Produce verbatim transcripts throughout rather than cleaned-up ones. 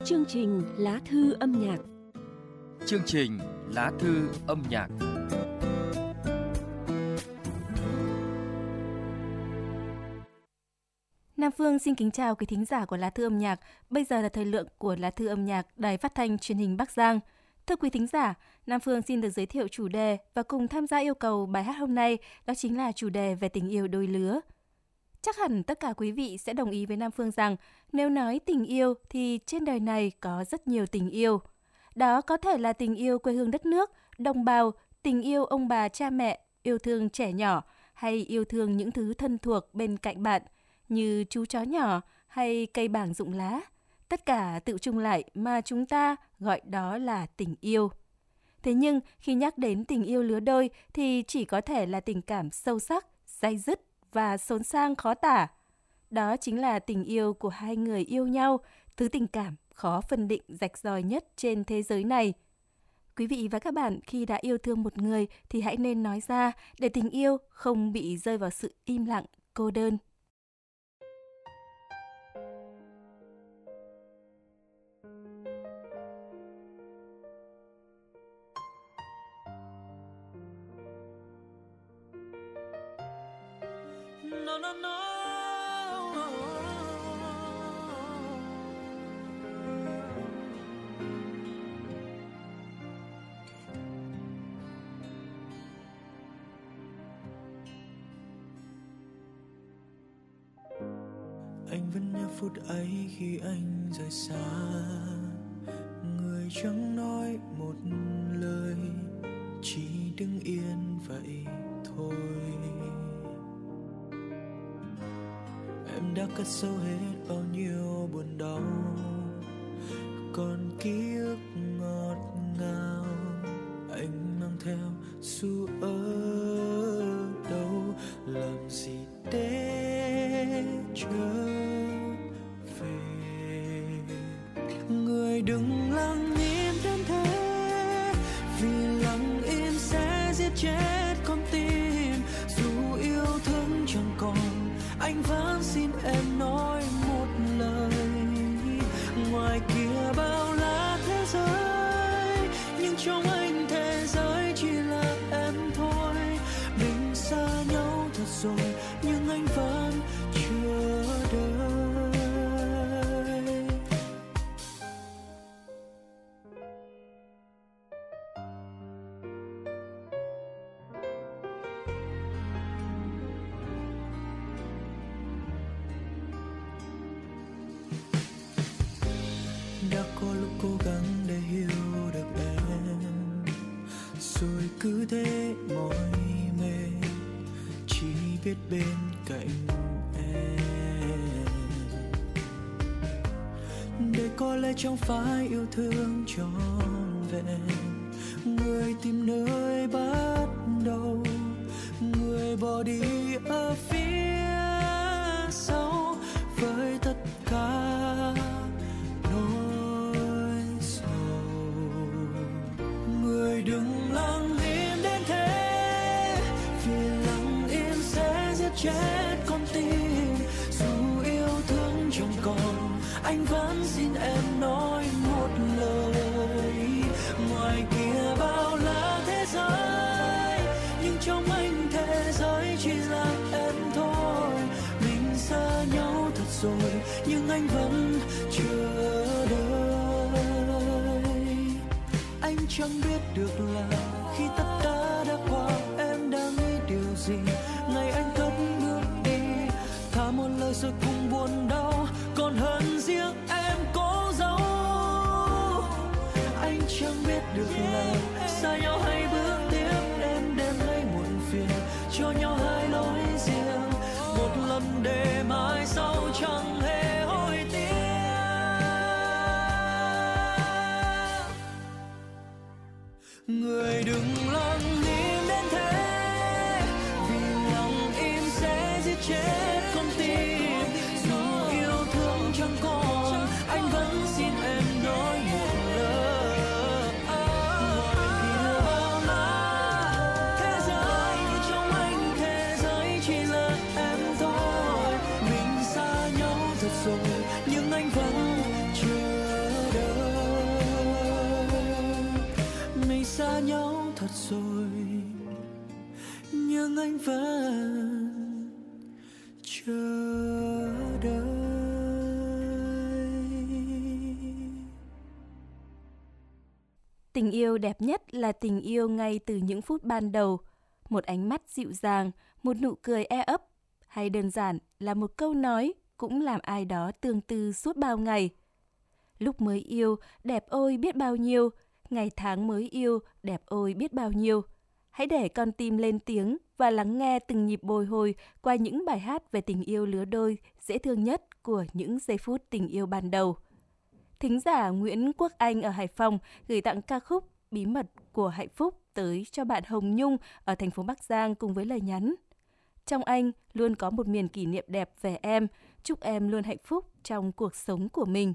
Chương trình Lá thư âm nhạc. Chương trình Lá thư âm nhạc. Nam Phương xin kính chào quý thính giả của Lá thư âm nhạc. Bây giờ là thời lượng của Lá thư âm nhạc Đài Phát thanh Truyền hình Bắc Giang. Thưa quý thính giả, Nam Phương xin được giới thiệu chủ đề và cùng tham gia yêu cầu bài hát hôm nay, đó chính là chủ đề về tình yêu đôi lứa. Chắc hẳn tất cả quý vị sẽ đồng ý với Nam Phương rằng nếu nói tình yêu thì trên đời này có rất nhiều tình yêu. Đó có thể là tình yêu quê hương đất nước, đồng bào, tình yêu ông bà cha mẹ, yêu thương trẻ nhỏ hay yêu thương những thứ thân thuộc bên cạnh bạn như chú chó nhỏ hay cây bàng rụng lá. Tất cả tự chung lại mà chúng ta gọi đó là tình yêu. Thế nhưng khi nhắc đến tình yêu lứa đôi thì chỉ có thể là tình cảm sâu sắc, day dứt và xốn sang khó tả. Đó chính là tình yêu của hai người yêu nhau, thứ tình cảm khó phân định rạch ròi nhất trên thế giới này. Quý vị và các bạn khi đã yêu thương một người thì hãy nên nói ra để tình yêu không bị rơi vào sự im lặng, cô đơn. No, no, no. Anh vẫn nhớ phút ấy khi anh rời xa, người chẳng nói một lời, chỉ đứng yên vậy thôi. Em đã cất sâu hết bao nhiêu buồn đau, còn ký ức ngọt ngào anh mang theo dù ở đâu, làm gì để trở về. Người đừng lặng im đến thế, vì lặng im sẽ giết chết con tim. Dù yêu thương chẳng còn, anh vẫn xin em nói một lời. Ngoài kia bao la thế giới, nhưng trong anh thế giới chỉ là em thôi. Mình xa nhau thật rồi, nhưng anh vẫn chờ đợi. Đã có lúc cố gắng để hiểu được em, rồi cứ thế mỏi mê, chỉ biết bên cạnh em. Để có lẽ chẳng phải yêu thương trọn vẹn, người tìm nơi bắt đầu, người bỏ đi ở phía sau với tất cả đừng lặng im đến thế, vì lặng im sẽ giết chết con tim. Dù yêu thương chẳng còn, anh vẫn xin em nói một lời. Ngoài kia bao la thế giới, nhưng trong anh thế giới chỉ là em thôi. Mình xa nhau thật rồi, nhưng anh vẫn chờ đợi. Anh chẳng biết được là khi tất cả đã qua, em đang nghĩ điều gì. Ngày anh cất bước đi, thả một lời rồi cùng buồn đau, còn hơn riêng em cố giấu. Anh chẳng biết được là xa nhau hay bước tiếp, em đem lấy muộn phiền cho nhau hai lối riêng. Một lần để mai sau chẳng hề hối tiếc. Người đừng lặng im đến thế, vì chờ đợi. Tình yêu đẹp nhất là tình yêu ngay từ những phút ban đầu. Một ánh mắt dịu dàng, một nụ cười e ấp, hay đơn giản là một câu nói cũng làm ai đó tương tư suốt bao ngày. Lúc mới yêu, đẹp ôi biết bao nhiêu, ngày tháng mới yêu, đẹp ôi biết bao nhiêu. Hãy để con tim lên tiếng và lắng nghe từng nhịp bồi hồi qua những bài hát về tình yêu lứa đôi dễ thương nhất của những giây phút tình yêu ban đầu. Thính giả Nguyễn Quốc Anh ở Hải Phòng gửi tặng ca khúc Bí mật của hạnh phúc tới cho bạn Hồng Nhung ở thành phố Bắc Giang cùng với lời nhắn: trong anh luôn có một miền kỷ niệm đẹp về em, chúc em luôn hạnh phúc trong cuộc sống của mình.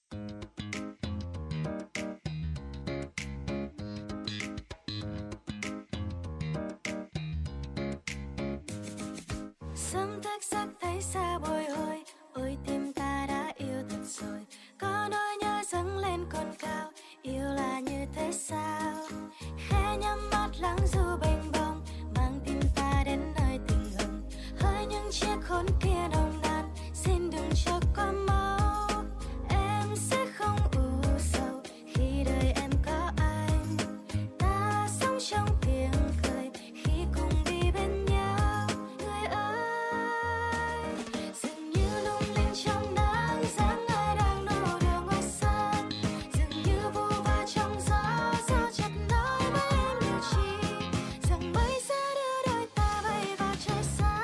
Sớm thức giấc thấy xa bồi hồi, ôi tim ta đã yêu thật rồi. Có nỗi nhớ dâng lên cồn cao, yêu là như thế sao? Khẽ nhắm mắt lắng du bềnh bồng, mang tim ta đến nơi tình hồng. Hỡi những chiếc hôn kia nồng nàn, xin đừng cho qua mau. Em sẽ không u sầu khi đời em có anh. Ta sống trong tiếng cười khi cùng đi bên nhau. Người ơi, dường như lung linh trong nắng, dáng ai đang nô đùa ngoài sân. Dường như vu vơ trong gió, gió chợt nói với em điều chi, rằng mây sẽ đưa đôi ta bay vào trời xa.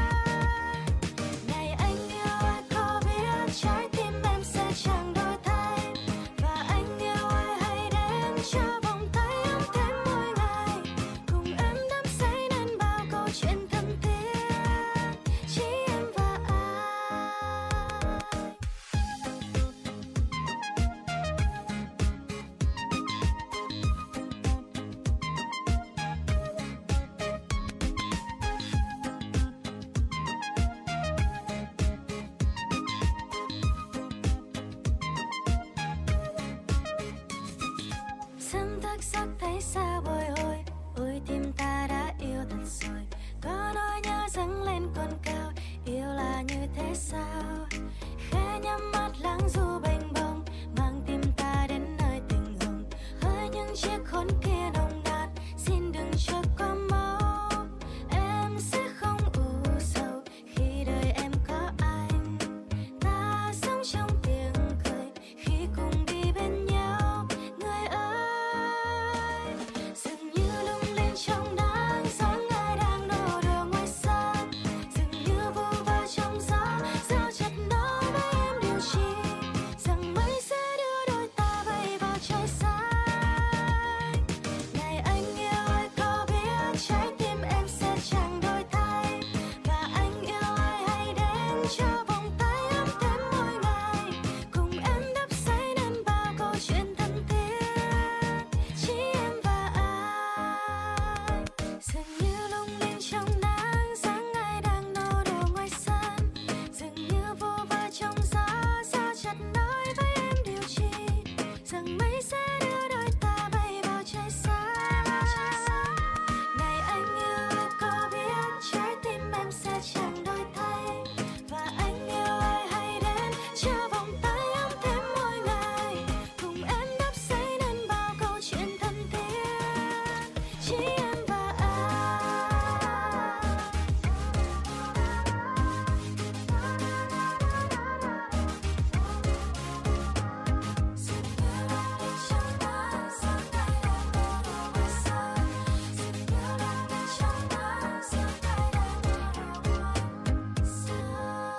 Này anh yêu ơi, có biết trái tim em sẽ chẳng đổi thay. Và anh yêu ơi, hãy đến cho vòng tay ấm thêm mỗi ngày, cùng em đắm say nên bao câu chuyện thân thiết, chỉ em và anh. Sớm thức giấc thấy xa bồi hồi, ôi tim ta đã yêu thật rồi. Có nỗi nhớ dâng lên cồn cao, yêu là như thế sao? Khẽ nhắm mắt lắng du bềnh bồng, mang tim ta đến nơi tình hồng. Hỡi những chiếc hôn kia nồng nàn, xin đừng cho qua mau. Em sẽ không u sầu khi đời em có anh. Ta sống trong tiếng cười khi cùng đi bên nhau. Người ơi, dường như lung linh trong nắng, dáng ai đang nô đùa ngoài sân. Dường như vu vơ trong gió, gió chợt nói với em điều chi, rằng mây sẽ đưa đôi ta bay vào trời xa. Này anh yêu ơi, có biết trái tim em sẽ chẳng đổi thay. Và anh yêu ơi, hãy đến cho vòng tay ấm thêm mỗi ngày, cùng em đắm say nên bao câu chuyện thân thiết, chỉ em và anh. Dường như lung linh trong nắng, dáng ai đang nô đùa ngoài sân. Dường như vu vơ trong gió, gió chợt nói với em điều chi, rằng mây sẽ đưa đôi ta bay vào trời xa. Này anh yêu ơi, có biết trái tim em sẽ chẳng đổi thay. Và anh yêu ơi, hãy đến cho vòng tay ấm thêm mỗi ngày, cùng em đắm say nên bao câu chuyện thân thiết, chỉ em và anh. Dường như lung linh trong nắng, dáng ai đang nô đùa ngoài sân. Dường như lung linh trong nắng, dáng ai đang nô đùa ngoài sân.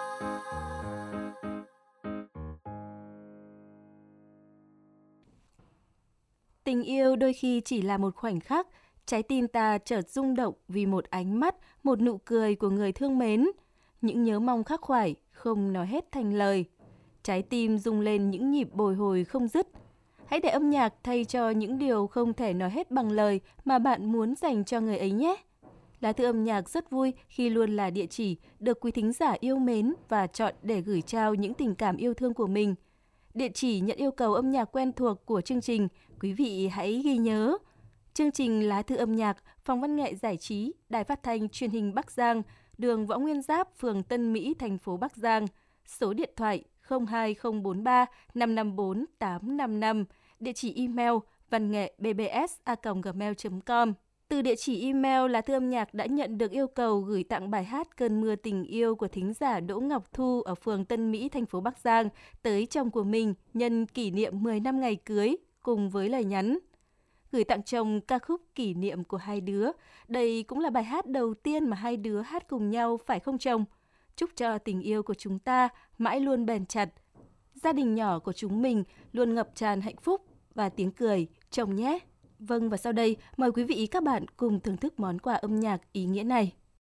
Tình yêu đôi khi chỉ là một khoảnh khắc, trái tim ta chợt rung động vì một ánh mắt, một nụ cười của người thương mến. Những nhớ mong khắc khoải, không nói hết thành lời. Trái tim rung lên những nhịp bồi hồi không dứt. Hãy để âm nhạc thay cho những điều không thể nói hết bằng lời mà bạn muốn dành cho người ấy nhé. Lá thư âm nhạc rất vui khi luôn là địa chỉ được quý thính giả yêu mến và chọn để gửi trao những tình cảm yêu thương của mình. Địa chỉ nhận yêu cầu âm nhạc quen thuộc của chương trình, quý vị hãy ghi nhớ. Chương trình Lá thư âm nhạc, Phòng văn nghệ giải trí, Đài Phát thanh Truyền hình Bắc Giang, đường Võ Nguyên Giáp, phường Tân Mỹ, thành phố Bắc Giang. Số điện thoại không hai không bốn ba năm năm bốn tám năm năm, địa chỉ email văn nghệ b b s a còng gmail chấm com. Từ địa chỉ email, Lá Thư Âm Nhạc đã nhận được yêu cầu gửi tặng bài hát Cơn Mưa Tình Yêu của thính giả Đỗ Ngọc Thu ở phường Tân Mỹ, thành phố Bắc Giang tới chồng của mình nhân kỷ niệm mười năm ngày cưới, cùng với lời nhắn: gửi tặng chồng ca khúc Kỷ niệm của hai đứa. Đây cũng là bài hát đầu tiên mà hai đứa hát cùng nhau, phải không chồng? Chúc cho tình yêu của chúng ta mãi luôn bền chặt. Gia đình nhỏ của chúng mình luôn ngập tràn hạnh phúc và tiếng cười, chồng nhé. Vâng, và sau đây mời quý vị các bạn cùng thưởng thức món quà âm nhạc ý nghĩa này.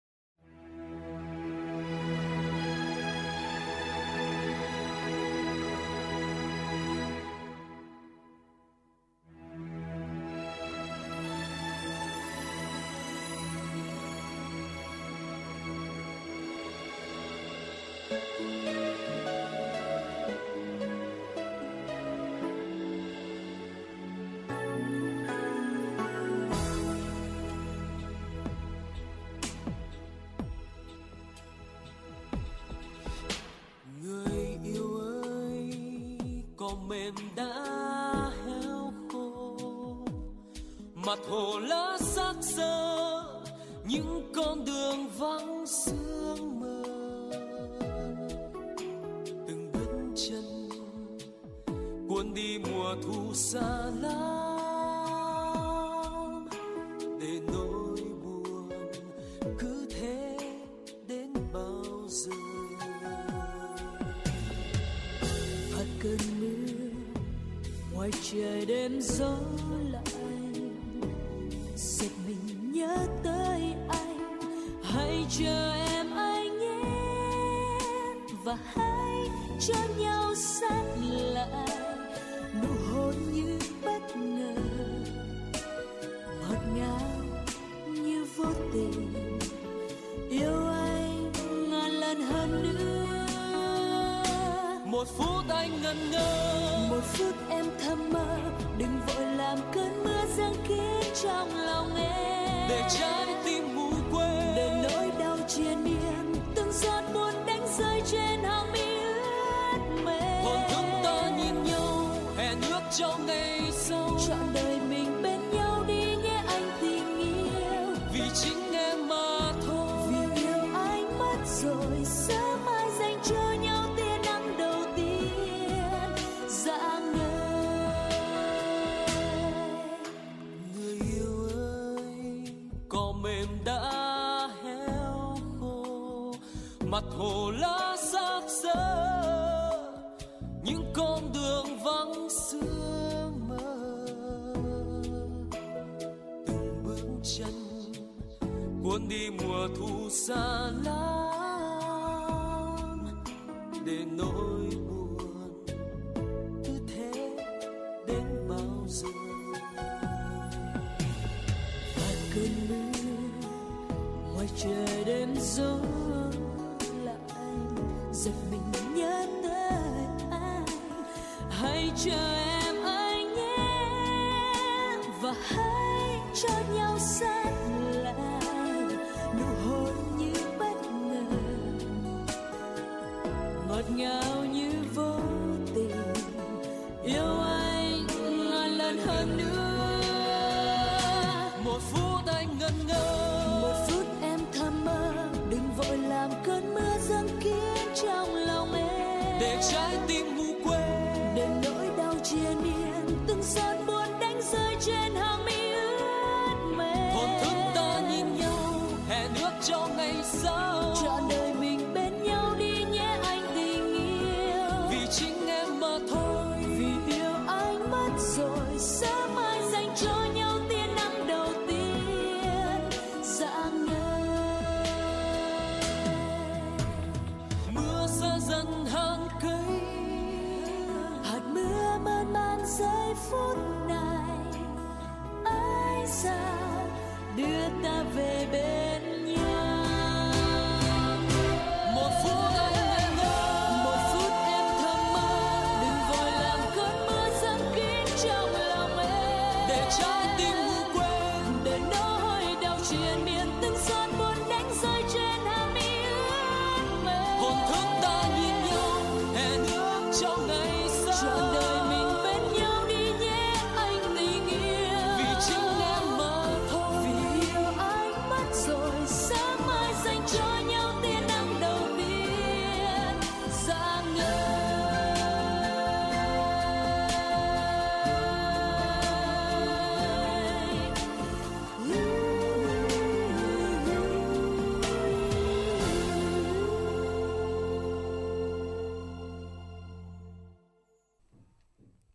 Mềm đã héo khô, mặt hồ lá xác xơ, những con đường vắng sương mơ. Từng bước chân cuốn đi mùa thu xa lắm, để nỗi buồn cứ thế đến bao giờ. Hạt cơn mưa ngoài trời đêm gió lạnh, giật mình nhớ tới anh. Hãy chờ em anh nhé, và hãy cho nhau sát lại. Nụ hôn như bất ngờ, ngọt ngào như vô tình. Yêu anh ngàn lần hơn nữa. Một phút anh ngẩn ngơ, một phút em thầm mơ. Đừng vội làm cơn mưa giăng kín trong lòng em, để trái tim ngủ quên, để nỗi đau triền miên. Từng giọt buồn đánh rơi trên hàng mi ướt mềm. Hồn thức ta nhìn nhau, hẹn ước cho ngày sau, trọn đời mình bên nhau đi nhé anh tình yêu. Vì chính em mà thôi, vì yêu anh mất rồi, sớm mai dành cho nhau tia nắng đầu tiên dạng ngời. Người yêu ơi, cỏ mềm đã héo khô, mặt hồ lá xác xơ, những con đường vắng sương mơ. Từng bước chân cuốn đi mùa thu xa lắm, để nỗi buồn cứ thế đến bao giờ. Và cơn mưa ngoài trời đêm gió lạnh, giật mình nhớ tới anh. Hãy chờ em anh nhé, và hãy cho nhau sát lại. Nụ hôn như bất ngờ, ngọt ngào như vô tình. Yêu anh ngàn lần hơn nữa. Một phút anh ngẩn ngơ, một phút em thầm mơ. Đừng vội làm cơn mưa giăng kín trong lòng em, để trái tim ngủ quên, để nỗi đau triền miên. Từng giọt buồn đánh rơi trên hàng mi ướt mềm. Hồn thức ta nhìn nhau, hẹn ước cho ngày sau, trọn đời mình bên nhau đi nhé anh tình yêu. Vì chính em mà thôi, vì yêu anh mất rồi, sớm mai dành cho nhau tia nắng đầu tiên dạng ngời. Mưa xa dần hàng cây, hạt mưa mơn man giây phút này. Ai sao đưa ta về bên nhau? Một phút anh ngẩn ngơ, một phút em thầm mơ. Đừng vội làm cơn mưa giăng kín trong lòng em, để trái tim ngủ quên, để nỗi đau triền miên. Từng giọt buồn đánh rơi trên hàng mi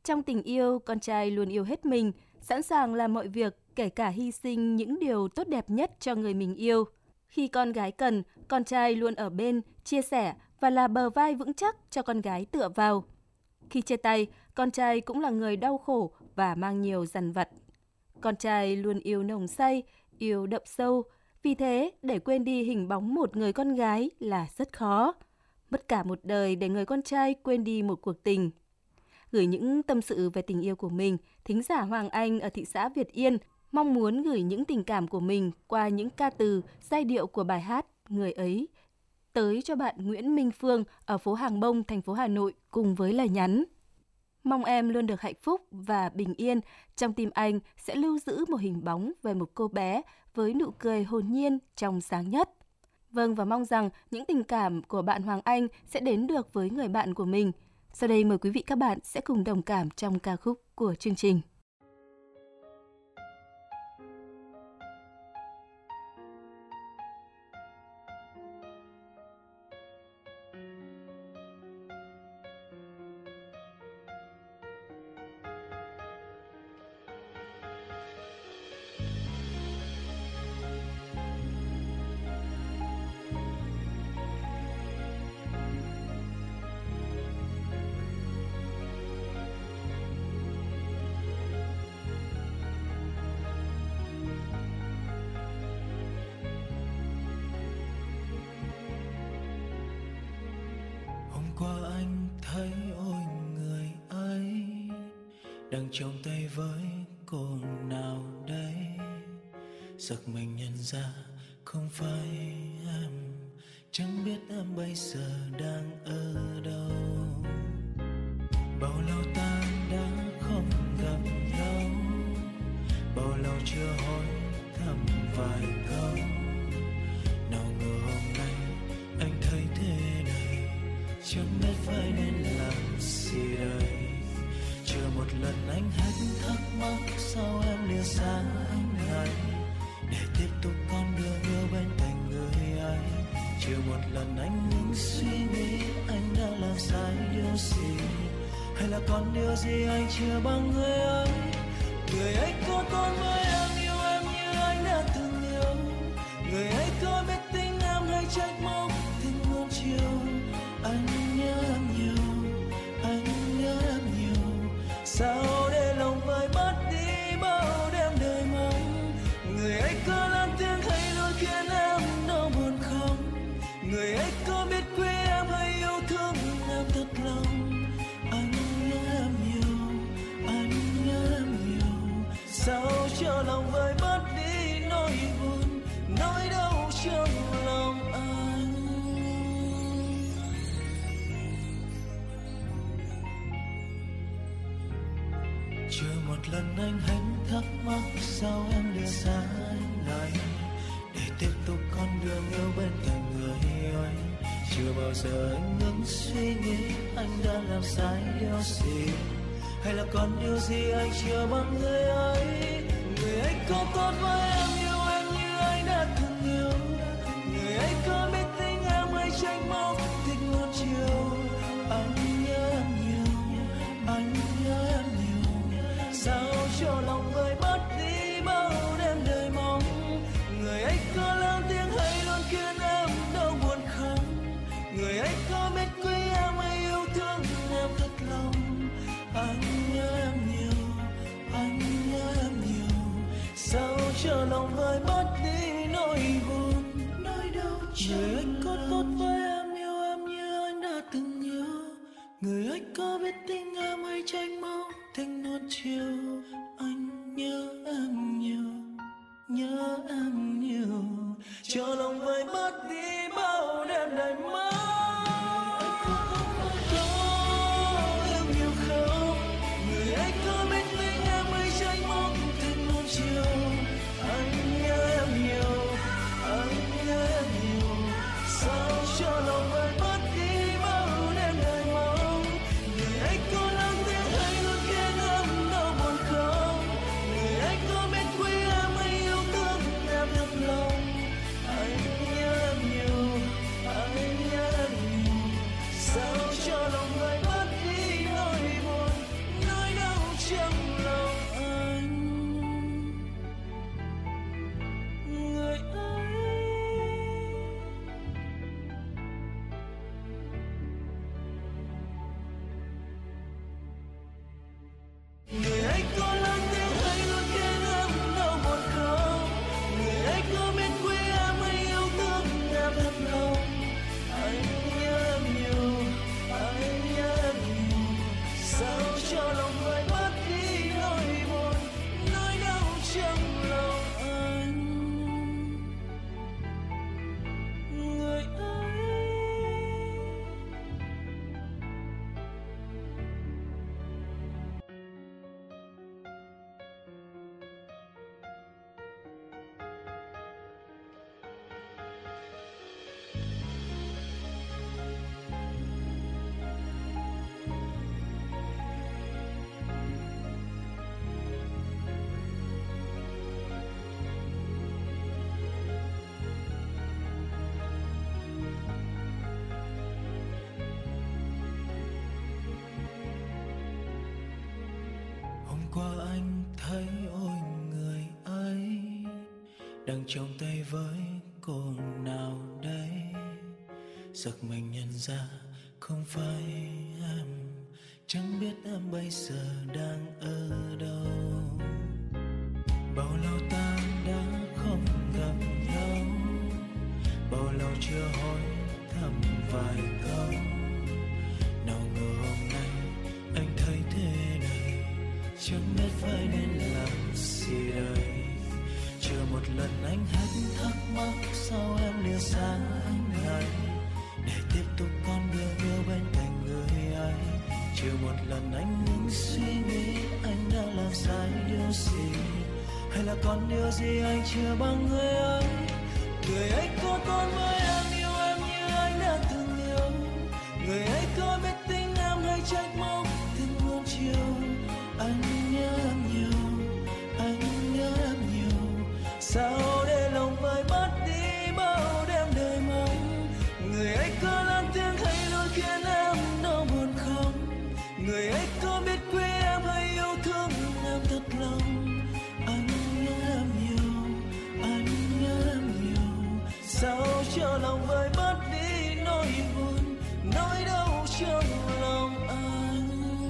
Trong tình yêu, con trai luôn yêu hết mình, sẵn sàng làm mọi việc, kể cả hy sinh những điều tốt đẹp nhất cho người mình yêu. Khi con gái cần, con trai luôn ở bên, chia sẻ và là bờ vai vững chắc cho con gái tựa vào. Khi chia tay, con trai cũng là người đau khổ và mang nhiều dằn vặt. Con trai luôn yêu nồng say, yêu đậm sâu. Vì thế, để quên đi hình bóng một người con gái là rất khó. Mất cả một đời để người con trai quên đi một cuộc tình. Gửi những tâm sự về tình yêu của mình, thính giả Hoàng Anh ở thị xã Việt Yên mong muốn gửi những tình cảm của mình qua những ca từ, giai điệu của bài hát Người ấy tới cho bạn Nguyễn Minh Phương ở phố Hàng Bông, thành phố Hà Nội cùng với lời nhắn. Mong em luôn được hạnh phúc và bình yên, trong tim anh sẽ lưu giữ một hình bóng về một cô bé với nụ cười hồn nhiên trong sáng nhất. Vâng, và mong rằng những tình cảm của bạn Hoàng Anh sẽ đến được với người bạn của mình. Sau đây mời quý vị các bạn sẽ cùng đồng cảm trong ca khúc của chương trình. Qua anh thấy ôi người ấy đang trong tay với cô nào đây, giật mình nhận ra không phải em, chẳng biết em bây giờ đang ở đâu. Bao lâu ta đã không gặp nhau, bao lâu chưa hỏi thăm vài câu, nào ngờ hôm nay anh thấy thế này, chẳng biết phải nên làm gì đây. Chưa một lần anh hết thắc mắc sao em lìa xa anh này, để tiếp tục con đường yêu bên cạnh người ấy. Chưa một lần anh ngừng suy nghĩ anh đã làm sai điều gì, hay là còn điều gì anh chưa bằng người ấy. Người ấy có tốt với em, yêu em như anh đã từng yêu. Người ấy có biết tình em hay trách móc tình muôn chiều. Anh nhớ em nhiều, anh nhớ em nhiều. Sao để lòng vơi mất đi bao đêm đời mong. Người ấy có làm tiếng hay luôn khiến em đau buồn không. Người ấy có biết quý em hay yêu thương em thật lòng. Anh nhớ em nhiều, anh nhớ em nhiều. Sao cho lòng vơi mất đi nỗi buồn, nỗi đau trong lòng anh. Chưa một lần anh hết thắc mắc sao em lìa xa anh này, để tiếp tục con đường yêu bên cạnh người ấy. Chưa bao giờ anh ngừng suy nghĩ anh đã làm sai điều gì, hay là còn điều gì anh chưa bằng người ấy. Người ấy có tốt với em, yêu em như anh đã từng yêu. Người ấy có biết tình em hay tranh mong tình một chiều. Anh nhớ em nhiều, anh nhớ em nhiều. Sao cho lòng vơi mất đi bao đêm đời mong. Người ấy có lớn tiếng hay luôn khiến em đau buồn không. Người ấy có biết quý em hay yêu thương em thật lòng. Anh nhớ em nhiều, anh nhớ em nhiều. Sao cho lòng vơi mất đi nỗi buồn, nỗi đau. Người ấy có tốt với em, yêu em như anh đã từng yêu. Người ấy có biết tình em hay tranh mong tình non chiều. Anh nhớ em nhiều, nhớ em nhiều. Cho lòng vơi mất đi bao đêm đầy mong. Có yêu nhiều không? qua anh thấy ôi người ấy đang trong tay với cô nào đây. Giật mình nhận ra không phải em, chẳng biết em bây giờ đang ở đâu. Bao lâu ta đã không gặp nhau, bao lâu chưa hỏi thăm vài câu. Nào ngờ hôm nay anh thấy thế này, chẳng biết phải nên làm gì đây. Chưa một lần anh hết thắc mắc sao em lìa xa anh này, để tiếp tục con đường yêu bên cạnh người ấy. Chưa một lần anh ngừng suy nghĩ anh đã làm sai điều gì, hay là còn điều gì anh chưa bằng người ấy. Người ấy có con với em, yêu em như anh đã từng yêu. Người ấy có biết tình em hay trách móc từng luôn chiều. Anh nhớ em nhiều, anh nhớ em nhiều. Sao để lòng vơi mất đi bao đêm đời mong. Người ấy có lớn tiếng hay luôn khiến em đau buồn không. Người ấy có biết quý em hay yêu thương em thật lòng. Anh nhớ em nhiều, anh nhớ em nhiều. Sao cho lòng vơi mất đi nỗi buồn, nỗi đau trong lòng anh.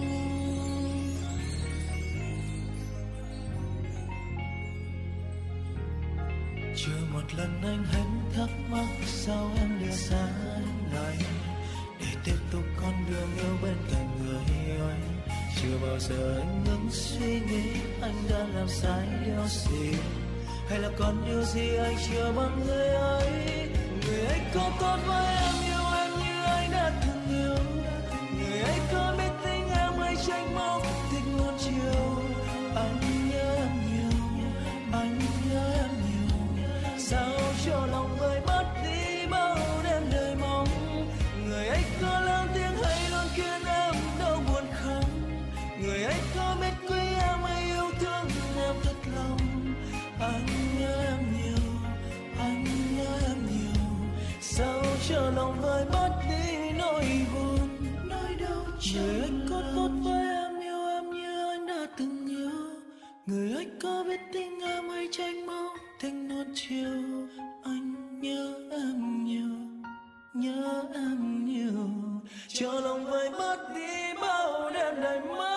Chưa một lần anh hết thắc mắc sao em lìa xa anh lại, để tiếp tục con đường yêu bên cạnh người ấy. Chưa bao giờ anh ngừng suy nghĩ anh đã làm sai điều gì, hay là còn điều gì anh chưa bằng người ấy. Người ấy có tốt với em, yêu em như anh đã từng yêu. Người ấy có biết tình em hay trách móc tình luôn chiều. Anh nhớ em nhiều, anh nhớ em nhiều. Sao cho lòng vơi mất đi bao đêm đời mong. Người ấy có lớn tiếng hay luôn khiến em đau buồn không. Người ấy có biết quý em hay yêu thương em thật lòng. Anh nhớ em nhiều, anh nhớ em nhiều. Sao cho lòng vơi mất đi nỗi buồn, nỗi đau. Người ấy có tốt với em, yêu em như anh đã từng yêu. Người ấy có biết tình em hay tranh mong tình non chiều. Anh nhớ em nhiều, nhớ em nhiều. Cho lòng vơi mất đi bao đêm đầy mơ.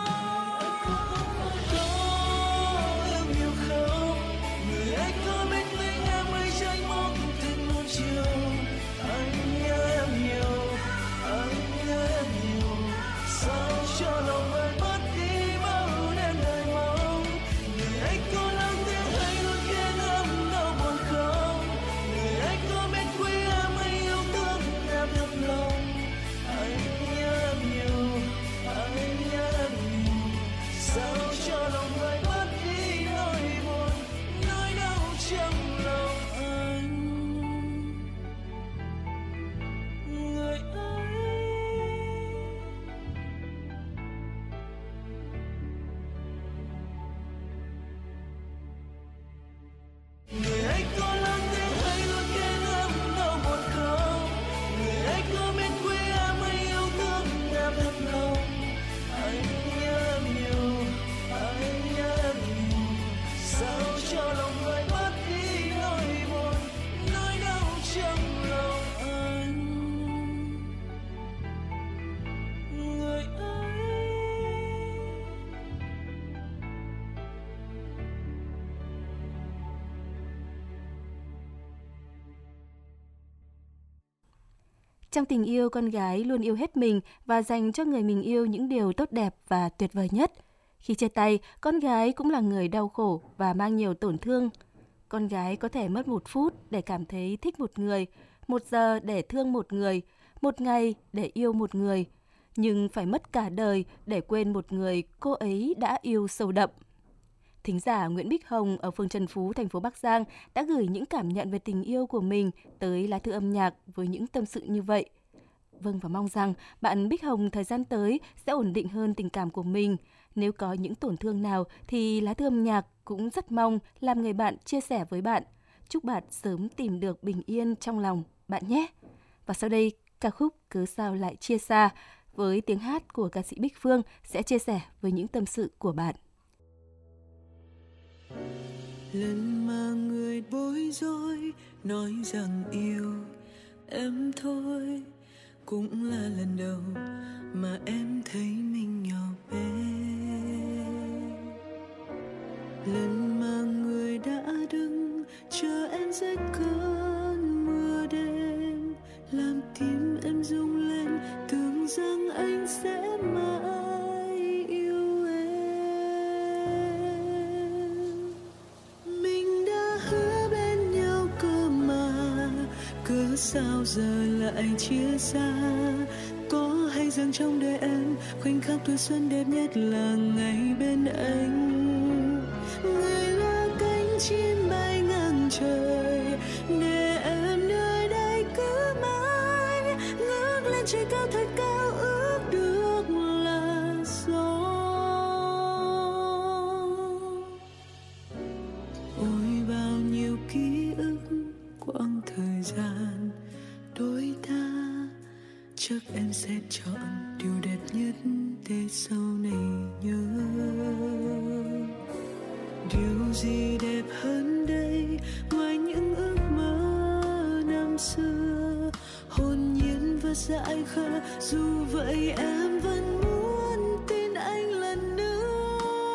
Trong tình yêu, con gái luôn yêu hết mình và dành cho người mình yêu những điều tốt đẹp và tuyệt vời nhất. Khi chia tay, con gái cũng là người đau khổ và mang nhiều tổn thương. Con gái có thể mất một phút để cảm thấy thích một người, một giờ để thương một người, một ngày để yêu một người, nhưng phải mất cả đời để quên một người cô ấy đã yêu sâu đậm. Thính giả Nguyễn Bích Hồng ở phường Trần Phú, thành phố Bắc Giang đã gửi những cảm nhận về tình yêu của mình tới lá thư âm nhạc với những tâm sự như vậy. Vâng, và mong rằng bạn Bích Hồng thời gian tới sẽ ổn định hơn tình cảm của mình. Nếu có những tổn thương nào thì lá thư âm nhạc cũng rất mong làm người bạn chia sẻ với bạn. Chúc bạn sớm tìm được bình yên trong lòng bạn nhé. Và sau đây, ca khúc Cớ Sao Lại Chia Xa với tiếng hát của ca sĩ Bích Phương sẽ chia sẻ với những tâm sự của bạn. lần mà người bối rối nói rằng yêu em thôi, cũng là lần đầu mà em thấy mình nhỏ bé. Lần mà người đã đứng chờ em dưới cơn mưa đêm, làm tim em rung lên tưởng rằng anh sẽ mãi yêu em. Mình đã hứa bên nhau cơ mà, cớ sao giờ lại chia xa. Có hay rằng trong đời em khoảnh khắc tuổi xuân đẹp nhất là ngày bên anh. Người là cánh chim bay ngang trời, để em nơi đây cứ mãi ngước lên trời cao thật cao, ước được là gió. Ôi bao nhiêu ký ức quãng thời gian đôi ta, chắc em sẽ chọn điều đẹp nhất để sau này nhớ. Điều gì đẹp hơn đây ngoài những ước mơ năm xưa, hồn nhiên và dại khờ, dù vậy em vẫn muốn tin anh lần nữa.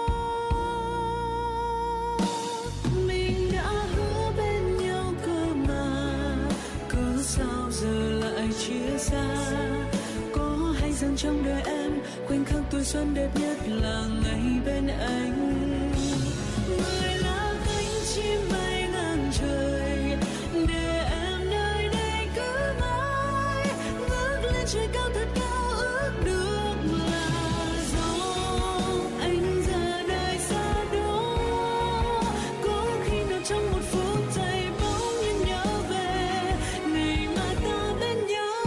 Mình đã hứa bên nhau cơ mà, cớ sao giờ lại chia xa. Có hay rằng trong đời em khoảnh khắc tuổi xuân đẹp nhất là ngày bên anh. Người là cánh chim bay ngang trời, để em nơi đây cứ mãi ngước lên trời cao thật cao, ước được là gió. Anh ra đời xa đó, có khi nào trong một phút giây bỗng nhiên nhớ về ngày mà ta bên nhau.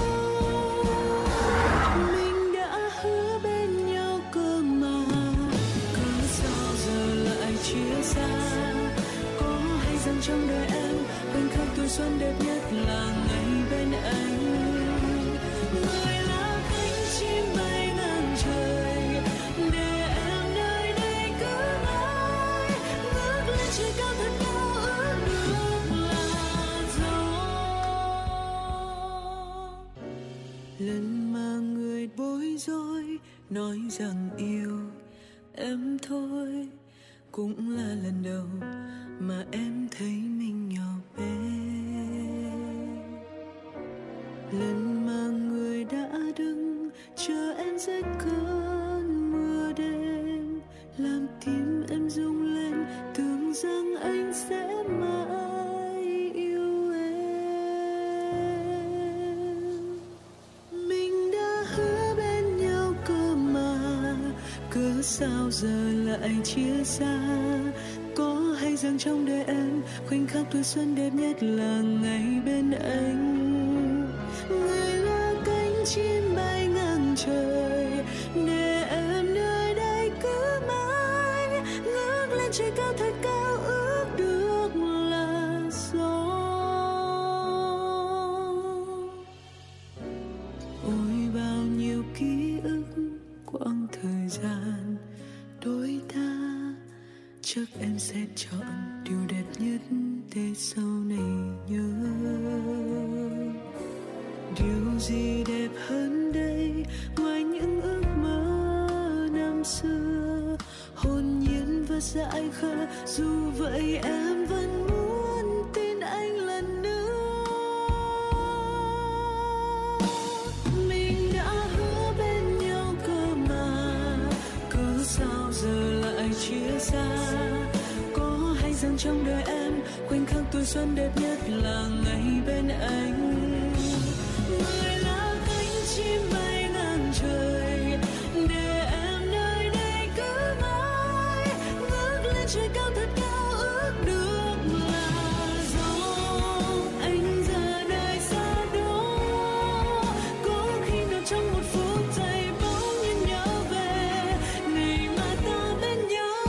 Mình đã hứa bên nhau cơ mà, cớ sao giờ lại chia xa. Có hay rằng trong đời em khoảnh khắc tuổi xuân đẹp nhất là ngày bên anh. Người là cánh chim bay ngang trời, để em nơi đây cứ mãi ngước lên trời cao thật cao, ước được là gió. Lần mà người bối rối nói rằng yêu em thôi, cũng là lần đầu mà em thấy mình nhỏ bé. Lần mà người đã đứng chờ em dưới cơn mưa đêm, làm tim em rung lên tưởng rằng anh sẽ mãi yêu em. Mình đã hứa bên nhau cơ mà, cớ sao giờ lại chia xa. Có hay rằng trong đời em khoảnh khắc tuổi xuân đẹp nhất là ngày bên anh. Người là cánh chim bay ngang trời, để em nơi đây cứ mãi ngước lên trời cao thật cao, ước được là gió. Ôi bao nhiêu ký ức quãng thời gian đôi ta, chắc em sẽ chọn điều đẹp nhất để sau này nhớ. Điều gì đẹp hơn đây ngoài những ước mơ năm xưa, hồn nhiên và dại khờ, dù vậy em vẫn muốn tin anh lần nữa. Mình đã hứa bên nhau cơ mà, cớ sao giờ lại chia xa. Có hay rằng trong đời em khoảnh khắc tuổi xuân đẹp nhất là ngày bên anh. Người là cánh chim bay ngang trời, để em nơi đây cứ mãi ngước lên trời cao thật cao, ước được là gió. Anh ra đời xa đó, có khi nào trong một phút giây bỗng nhiên nhớ về ngày mà ta bên nhau.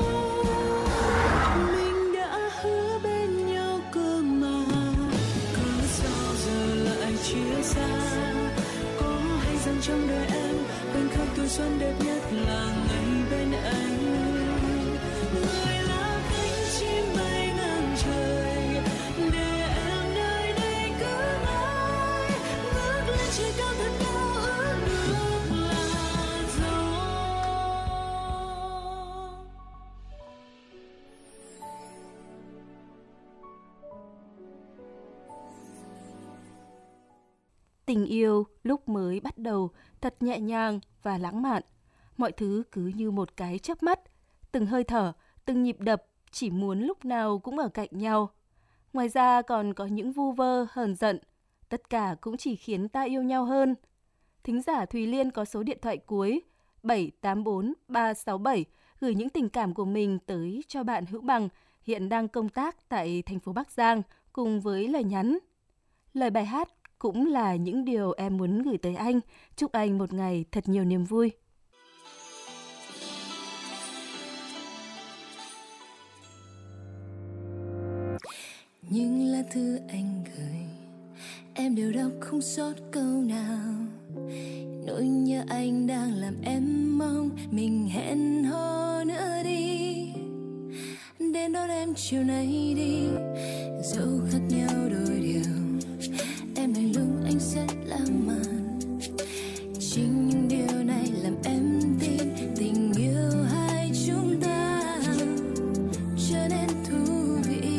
Mình đã hứa bên nhau cơ mà, cớ sao giờ lại chia xa. Có hay rằng trong đời em khoảnh khắc tuổi xuân đẹp nhất là ngày bên anh. Người là cánh chim bay chỉ cảm thật đau ước ước là gió. Tình yêu lúc mới bắt đầu thật nhẹ nhàng và lãng mạn. Mọi thứ cứ như một cái chớp mắt, từng hơi thở, từng nhịp đập chỉ muốn lúc nào cũng ở cạnh nhau. Ngoài ra còn có những vu vơ, hờn giận, tất cả cũng chỉ khiến ta yêu nhau hơn. Thính giả Thùy Liên có số điện thoại cuối bảy tám bốn ba sáu bảy gửi những tình cảm của mình tới cho bạn Hữu Bằng hiện đang công tác tại thành phố Bắc Giang cùng với lời nhắn. Lời bài hát cũng là những điều em muốn gửi tới anh. Chúc anh một ngày thật nhiều niềm vui. Những lá thư anh gửi em đều đọc không sót câu nào. Nỗi nhớ anh đang làm em mong mình hẹn hò nữa đi, đến đón em chiều nay đi. Dẫu khác nhau đôi điều, em lạnh lùng anh rất lãng mạn. Chính những điều này làm em tin tình yêu hai chúng ta trở nên thú vị.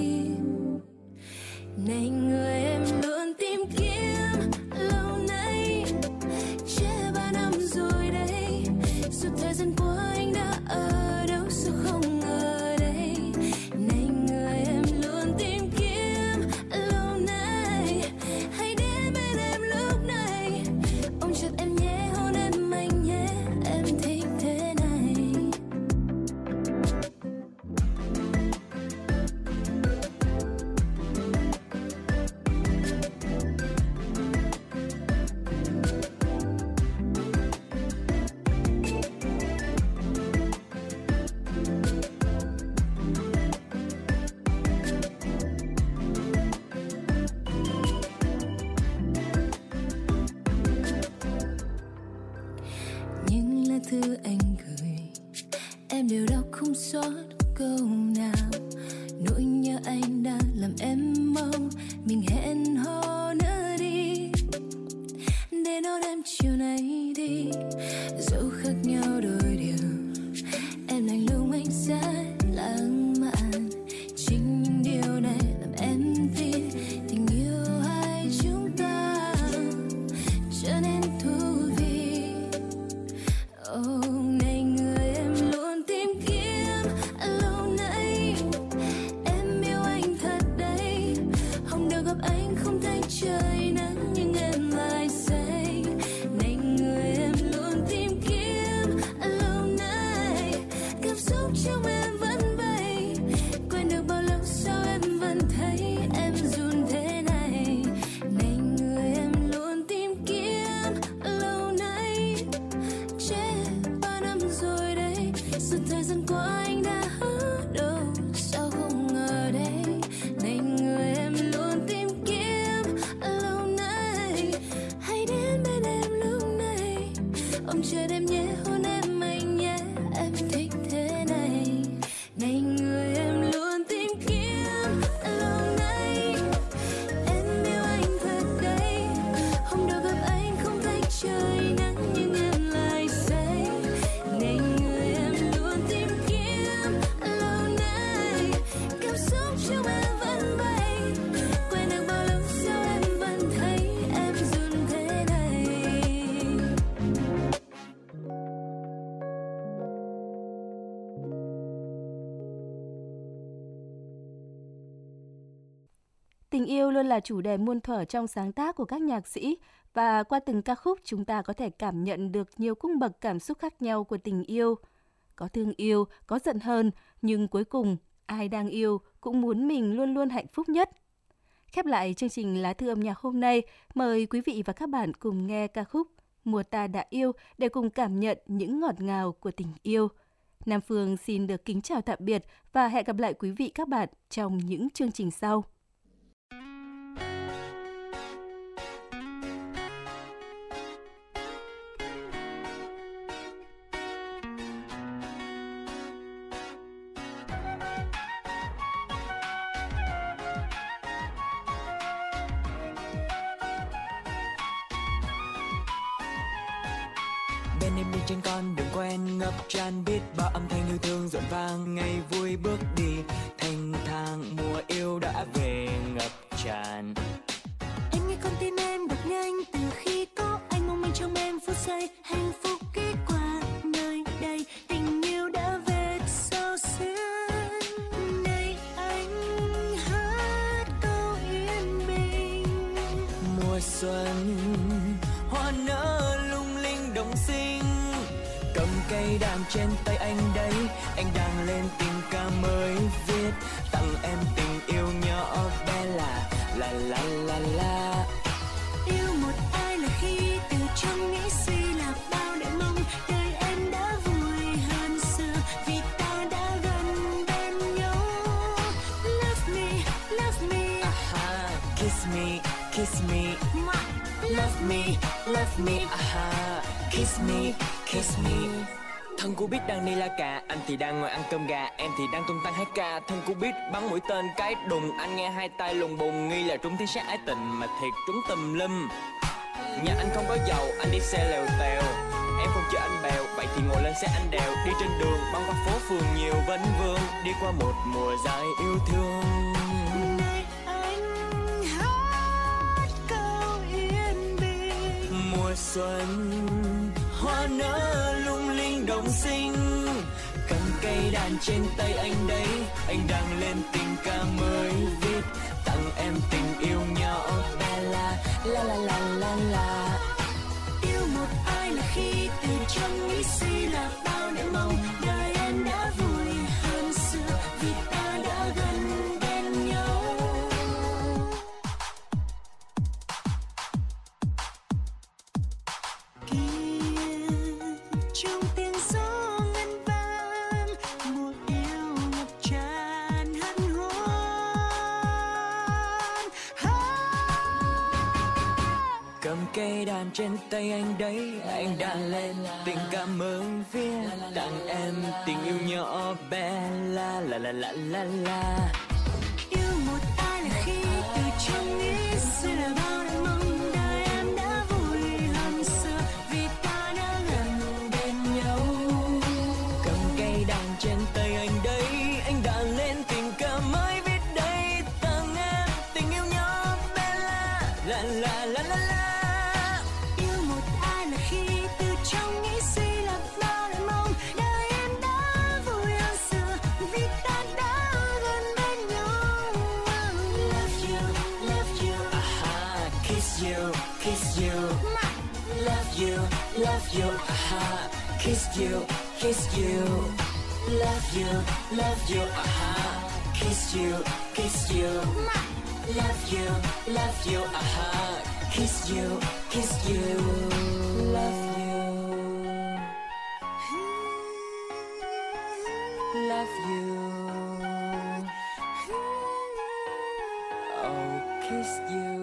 Này người em luôn tìm kiếm lâu nay, che ba năm rồi đây. Suốt thời gian qua anh đã ở đâu sao không ở đây. Này người em luôn tìm kiếm lâu nay, hãy đến bên em lúc này. Ôm chặt em nhé, hôn em anh nhé, em thích thế này. Những lá thư anh gửi em đều đọc không sót câu nào. Nỗi nhớ anh đang làm em mong mình hẹn hò nữa đi, để đón em chiều nay đi. Dẫu khác nhau đôi điều, em lạnh lùng anh rất lãng mạn. Chính những điều này làm em tin tình yêu hai chúng ta trở nên thú vị. Oh, này người em luôn tìm kiếm lâu nay, em yêu anh thật đấy. Hôm đâu gặp anh không thấy trời nắng nhưng em lại say. Này người em luôn tìm kiếm lâu nay, cảm xúc trong em vẫn vậy. Quên được bao lâu sao em vẫn thấy em run thế này. Này người em luôn tìm kiếm lâu nay, che ba năm rồi đây. Suốt thời gian qua anh đã ở đâu sao không ở đây. Này người em luôn tìm kiếm lâu nay, hãy đến bên em lúc này. Ôm chặt em nhé, hôn em anh nhé, em thích thế này. Này người em luôn tìm kiếm lâu nay, em yêu anh thật đấy. Hôm đâu gặp anh không thấy trời nắng nhưng em lại say. Này người em luôn tìm kiếm lâu nay, cảm xúc trong em vẫn vậy. Quên được bao lâu sao em vẫn thấy em run thế này. Tình yêu luôn là chủ đề muôn thuở trong sáng tác của các nhạc sĩ, và qua từng ca khúc chúng ta có thể cảm nhận được nhiều cung bậc cảm xúc khác nhau của tình yêu. Có thương yêu, có giận hờn, nhưng cuối cùng ai đang yêu cũng muốn mình luôn luôn hạnh phúc nhất. Khép lại chương trình Lá thư âm nhạc hôm nay, mời quý vị và các bạn cùng nghe ca khúc Mùa ta đã yêu để cùng cảm nhận những ngọt ngào của tình yêu. Nam Phương xin được kính chào tạm biệt và hẹn gặp lại quý vị các bạn trong những chương trình sau. Bên em đi trên con đường quen ngập tràn biết bao âm thanh yêu thương rộn vang, ngày vui bước đi thanh thang, mùa yêu đã về ngập tràn. Em nghe con tim em đập nhanh từ khi có anh, mong mình trong em phút giây hạnh phúc ghé qua nơi đây, tình yêu đã về sâu xuyên. Này anh hát câu yên bình. Mùa xuân hoa nở lung linh đồng xinh, cầm cây đàn trên tay anh đấy, anh đang lên tình ca mới viết tặng em tình yêu nhỏ bé là la la la la. Yêu một ai là khi từ trong nghĩ suy là bao để mong, đời em đã vui hơn xưa vì ta đã gần bên nhau. Love me, love me, Aha, kiss me, kiss me. Love me, love me, aha, kiss me, kiss me. Thân cô biết đang đi la cà, anh thì đang ngồi ăn cơm gà, em thì đang tung tăng hát ca. Thân cô biết bắn mũi tên cái đùng, anh nghe hai tay lùng bùng, nghi là trúng thiên sát ái tình mà thiệt trúng tùm lum. Nhà anh không có dầu, anh đi xe lèo tèo, em không chờ anh bèo, vậy thì ngồi lên xe anh đèo. Đi trên đường băng qua phố phường nhiều vấn vương, đi qua một mùa dài yêu thương. này anh hát câu yên bình. Mùa xuân hoa nở lung linh đồng xinh, cầm cây đàn trên tay anh đấy, anh đang lên tình ca mới viết tặng em tình yêu nhỏ bé la la la la la la. Yêu một ai là khi từ trong nghĩ suy là bao để mong, đời em đã vui hơn xưa vì ta đã gần bên nhau. Trong tiếng gió ngân vang, mùa yêu ngập tràn hân hoan. Cầm cây đàn trên tay anh đấy, anh đã lên tình ca mới viết tặng em tình yêu nhỏ bé la la la la la la. Yêu một ai là khi từ trong nghĩ suy là bao để mong, đời em đã vui hơn xưa vì ta đã gần bên nhau. Cầm cây đàn trên tay anh đấy, anh đã lên tình ca mới viết đây tặng em tình yêu nhỏ bé la la la la la la. Yêu một ai là khi từ trong nghĩ suy là bao để mong, đời em đã vui hơn xưa vì ta đã gần bên nhau. Love you, love you, Aha, kiss you, kiss you. Love you, love you, aha, kiss you, kiss you. Love you, love you, aha, kiss you, kiss you. Love you, love you, aha, kiss you, kiss you. Love you, love you. Oh, kiss you.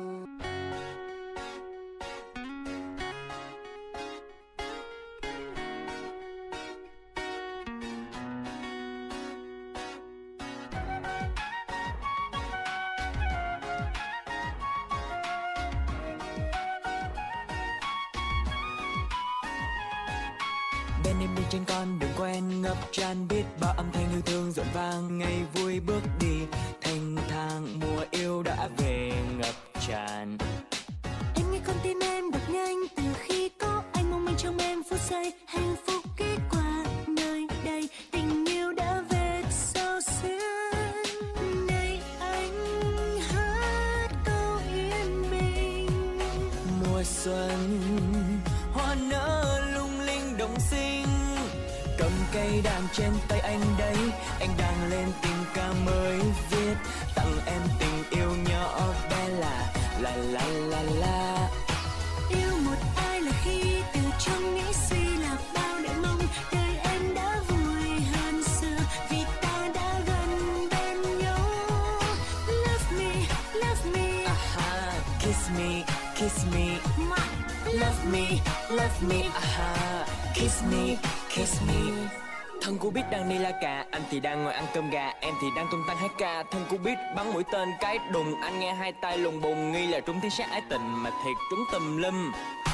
Bên em đi trên con đường quen ngập tràn biết bao âm thanh yêu thương rộn vang, ngày vui bước đi thanh thang, mùa yêu đã về ngập tràn. em nghe con tim em đập nhanh từ khi có anh, mong mình trong em phút giây hạnh phúc ghé qua nơi đây, tình yêu đã về sâu xuyên. Này anh hát câu yên bình. Mùa xuân hoa nở lung linh đồng xinh, cầm cây đàn trên tay anh đấy, anh đang lên tình ca mới viết tặng em tình yêu nhỏ bé là la la la la. Yêu một ai là khi từ trong nghĩ suy là bao để mong, đời em đã vui hơn xưa vì ta đã gần bên nhau. Love me, love me, Aha, kiss me, kiss me. Love me, love me, aha, kiss me, kiss me. Thân cô biết đang đi la cà, anh thì đang ngồi ăn cơm gà, em thì đang tung tăng hát ca. Thân cô biết bắn mũi tên cái đùng, anh nghe hai tay lùng bùng, nghi là trúng thiên sát ái tình mà thiệt trúng tùm lum.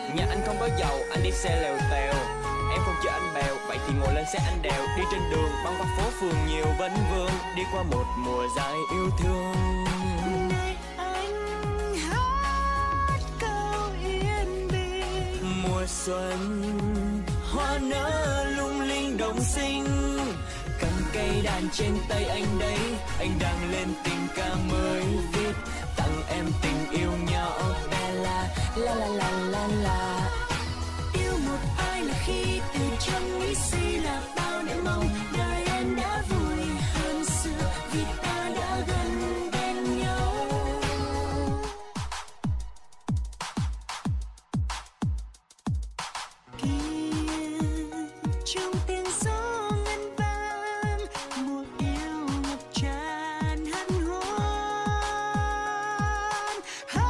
Nhà anh không có dầu, anh đi xe lèo tèo. Em không chở anh bèo, vậy thì ngồi lên xe anh đèo. Đi trên đường, băng qua phố phường nhiều vấn vương. Đi qua một mùa dài yêu thương. Này anh hát câu yên bình. Mùa xuân, hoa nở lung linh đồng xinh. Cầm cây đàn trên tay anh đấy, anh đang lên tình ca mới viết. Tặng em tình yêu nhỏ Bella, la la la la la. Yêu một ai là khi từ trong nghĩ suy là bao niềm mong. Đời em đã vui hơn xưa vì ta đã gần bên nhau. Kia trong tiếng gió ngân vang, một yêu ngập tràn hân hoan.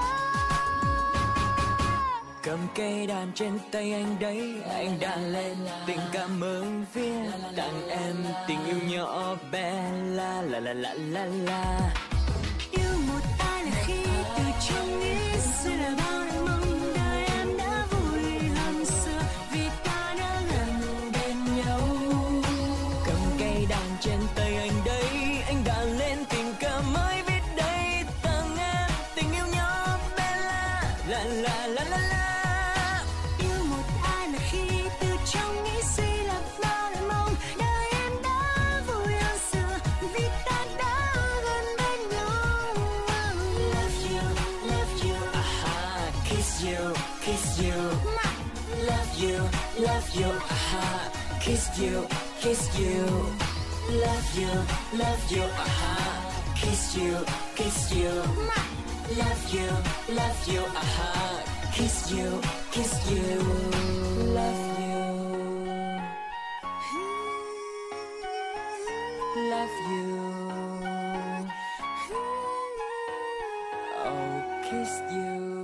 Cầm cây đàn trên tay anh đấy, anh đã lên tình ca mới viết. Tặng em tình yêu nhỏ Bella, la la la la la. Yêu một ai là khi từ trong nghĩ suy là bao niềm mong. Đời em đã vui hơn xưa vì ta đã gần bên nhau. Cầm cây đàn trên tay anh đấy, anh đã lên tình ca mới viết đây. Tặng em tình yêu nhỏ Bella, la la la la la. Yêu một ai là khi từ trong nghĩ suy là bao niềm mong. Đời em đã vui hơn xưa vì ta đã gần bên nhau. Love you, love you, Aha, kiss you, kiss you. Love you, love you, aha, kiss you, kiss you. Love you, love you, aha, kiss you, kiss you. Love you, love you, aha, kiss you, kiss you. Love you, love you, oh, kiss you.